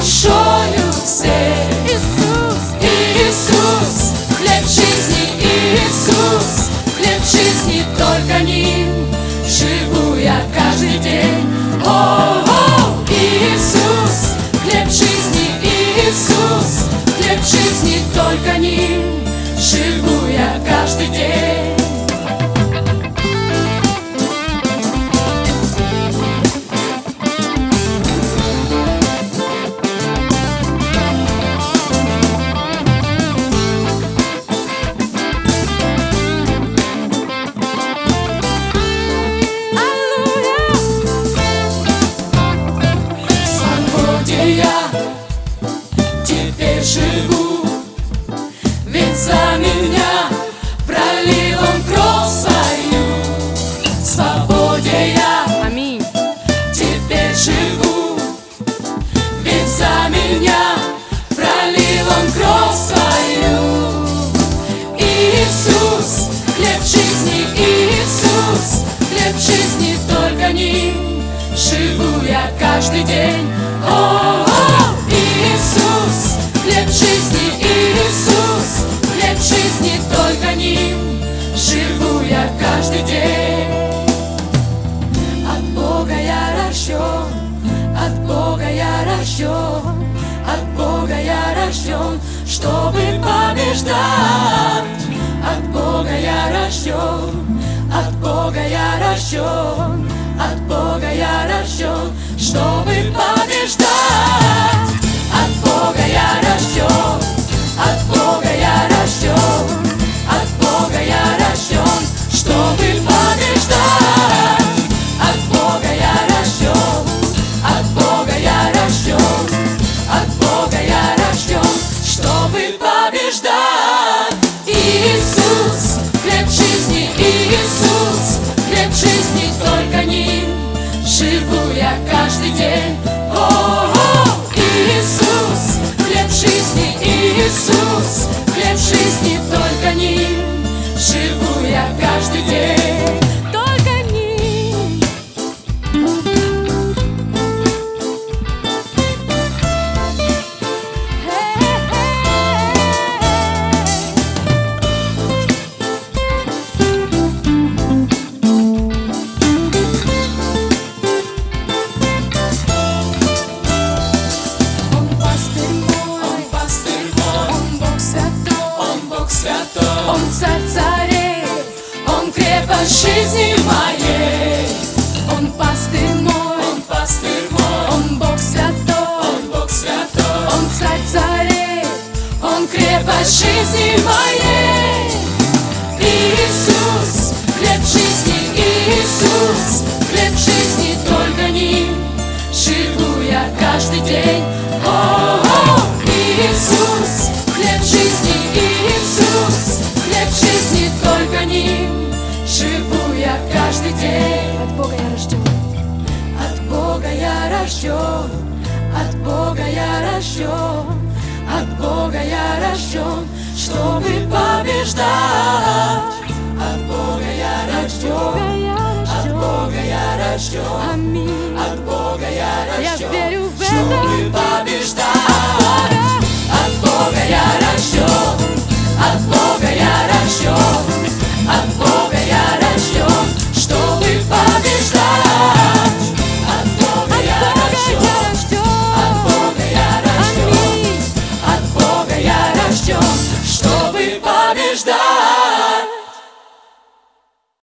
душою всей. Иисус, хлеб жизни, Иисус, хлеб жизни, только ним живу я каждый день. О, Иисус, хлеб жизни, Иисус, хлеб жизни, только ним живу я каждый день. Я теперь живу, ведь за меня пролил Он кровь свою. В свободе я Аминь. теперь живу, ведь за меня пролил Он кровь свою. Иисус, хлеб жизни, Иисус, хлеб жизни, только ним живу я каждый день. О, Иисус, хлеб жизни, Иисус, хлеб жизни, только ним живу я каждый день. От Бога я рожден, от Бога я рожден, от Бога я рожден, чтобы побеждать. От Бога я рожден, от Бога я рожден, от Бога я рожден, чтобы побеждать. От Бога я рожден, от Бога я рожден, от Бога я рожден, чтобы побеждать. От Бога я рожден, от Бога я рожден, от Бога я рожден, чтобы побеждать. Иисус, хлеб жизни, Иисус, хлеб жизни, только ним живу я каждый день. О, Иисус, хлеб жизни, Иисус, хлеб жизни, только ним живу я каждый день. Только ним. Он царь царей, Он крепость жизни моей. Он пастырь мой, Он Бог святой, Он царь царей, Он крепость жизни моей. Иисус, хлеб жизни, Иисус, хлеб жизни, только ним живу я каждый день. О, Иисус, хлеб жизни, Иисус, хлеб жизни, только ним живу я каждый день. От Бога я рожден. От Бога я рожден, от Бога я рожден, от Бога я рожден, чтобы побеждать. От Бога я рожден, от Бога я рожден, Аминь. от Бога я Я рожден, верю в чтобы это. побеждать.